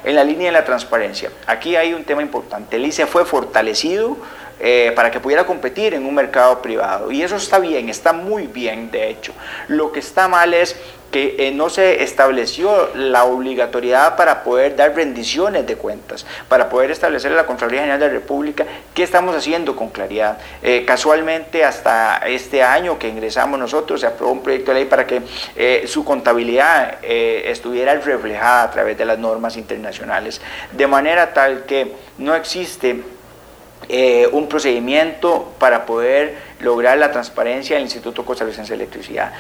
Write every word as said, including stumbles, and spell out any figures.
en la línea de la transparencia, aquí hay un tema importante. El I C E fue fortalecido Eh, para que pudiera competir en un mercado privado, y eso está bien, está muy bien de hecho. Lo que está mal es que eh, no se estableció la obligatoriedad para poder dar rendiciones de cuentas, para poder establecer a la Contraloría General de la República qué estamos haciendo con claridad. Eh, casualmente hasta este año que ingresamos nosotros se aprobó un proyecto de ley para que eh, su contabilidad eh, estuviera reflejada a través de las normas internacionales, de manera tal que no existe Eh, un procedimiento para poder lograr la transparencia del Instituto Costarricense de Electricidad.